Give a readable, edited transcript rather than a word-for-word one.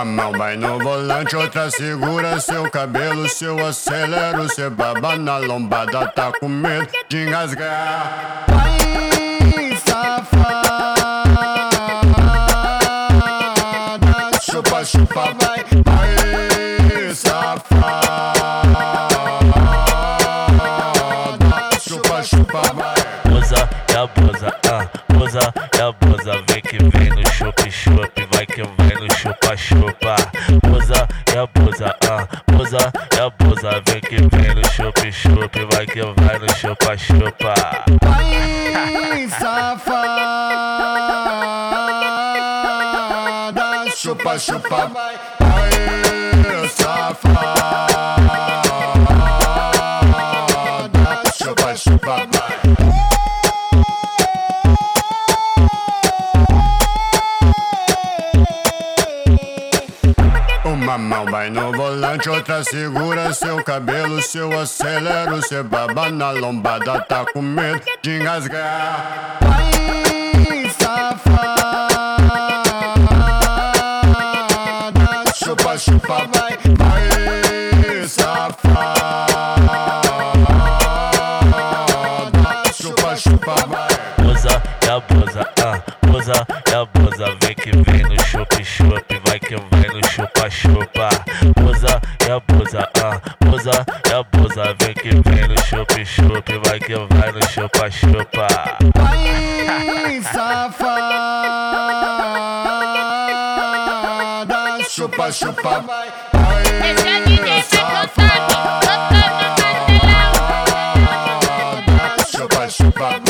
Uma mão vai no volante, outra segura seu cabelo. Se eu acelero, cê baba na lombada, tá com medo de engasgar. Vai, safada, Chupa, chupa, vai. Vai, safada. Chupa, chupa, vai. Posa e abusa, posa e abusa. Vem que vem no chup chup, vai que vai no chupa chupa. Posa e abusa, posa e abusa. Vem que vem no chup chup, vai que vai no chupa chupa. vai, safada, Chupa, chupa, vai. Vai, safada. Chupa, chupa, vai. Uma mão vai no volante, outra segura seu cabelo. Se eu acelero, cê baba na lombada, tá com medo de engasgar. vai, safada, Chupa, chupa, vai. Vai, safada. Chupa, chupa, vai. Posa e abusa, posa e abusa. Vem que vem no chup chup, vai que vai no chupa chupa. Posa e abusa, posa e abusa. Vem que vem no chup chup, vai que vai no chupa chupa. vai, safada, Chupa, chupa, vai. Esse é DJ Safada. Tocando no pastelão. Chupa, chupa,